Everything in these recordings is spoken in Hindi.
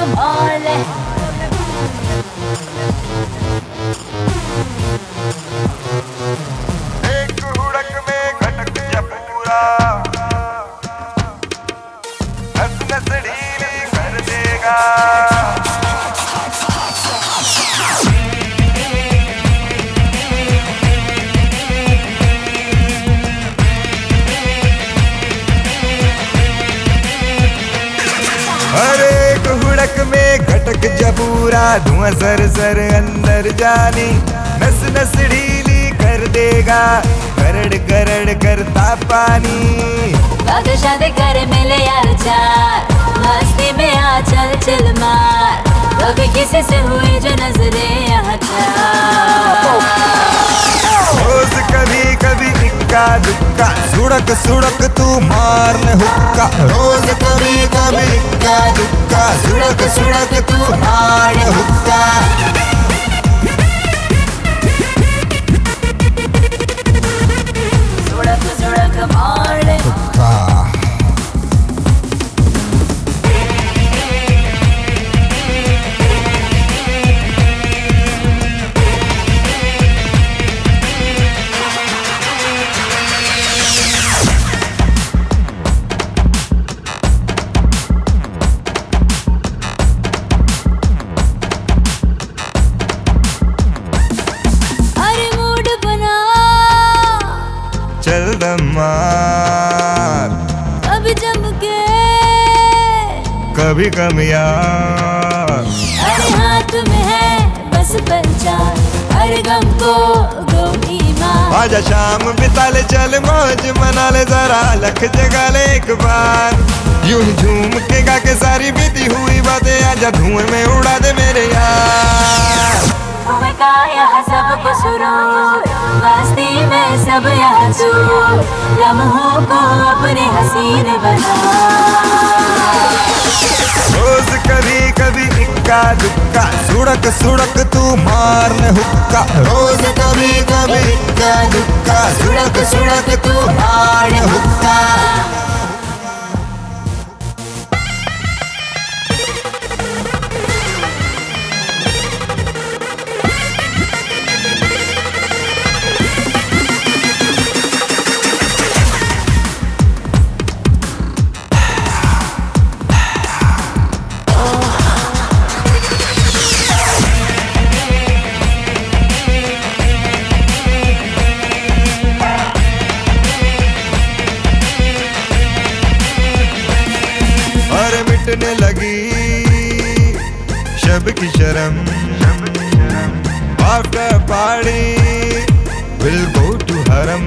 mole. एक हुड़क में खटक जा पूरा, नस नस ढीली कर देगा। हर एक हुड़क में खटक जा पूरा, धुआं सर सर अंदर जानी, नस नस ढीली कर देगा, करड़ करड़ करता पानी। बात शादी करे मिले यार चार, मस्ती में आ चल चल मार, कभी किसी से हुई जो नजरे यहाँ रोज कभी कभी इक्का दुक्का, सुड़क सुड़क तू मारने हुक्का। रोज कभी कभी इक्का दुक्का, सुड़क सुड़क तू मारने हुक्का। सुड़क सुड़क मारने हुक्का। चल दम मार, कभी जम के कभी कम यार। अरे हाथ में है बस पहचान, हर गम को गोली मार। आजा शाम बिता ले, चल मौज मना ले, जरा लख जगा ले एक बार। यूं ही झूम के गा के सारी बीती हुई बातें आजा धुएं में उड़ा दे मेरे यार। तुम्हें का यहाँ सब कुछ सुरूर, मस्ती में सब यहाँ दूर, लम्हों को अपने हसीन बना। रोज कभी कभी इक्का दुक्का, सुड़क सुड़क तू मारने हुक्का। रोज कभी कभी इक्का दुक्का, सुड़क सुड़क तू मारने हुक्का। मिटने लगी शब की शर्म, after party will go to हरम।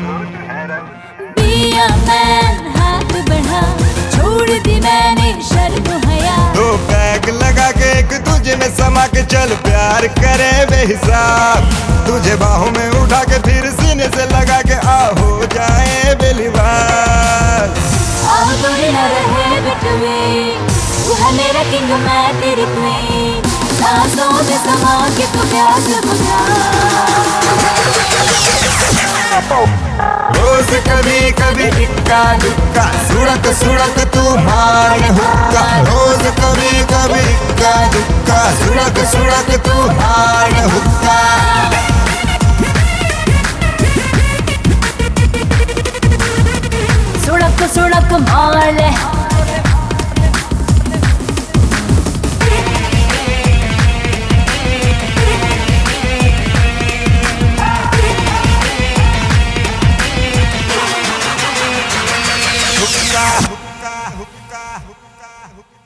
दिया मैन हाथ बढ़ा, छोड़ दी मैंने शर्म हया। दो पैक लगा के एक तुझे में समा के चल प्यार करे बेहिसाब। तुझे बाहों में उठा के फिर सीने से लगा के आ हो जाए बेलिबास। आह दूरी न रहे बिटवीन, तू है मेरा किंग मैं तेरी क्वीन, सांसों में समा के तू प्यास बुझा। रोज कभी कभी इक्का दुक्का, सुड़क सुड़क तू मारने हुक्का। रोज कभी कभी इक्का दुक्का, सुड़क सुड़क तू मारने हुक्का। सुड़क सुड़क मार ले, हुक्का हुक्का हुक्का हुक्का हुक्का।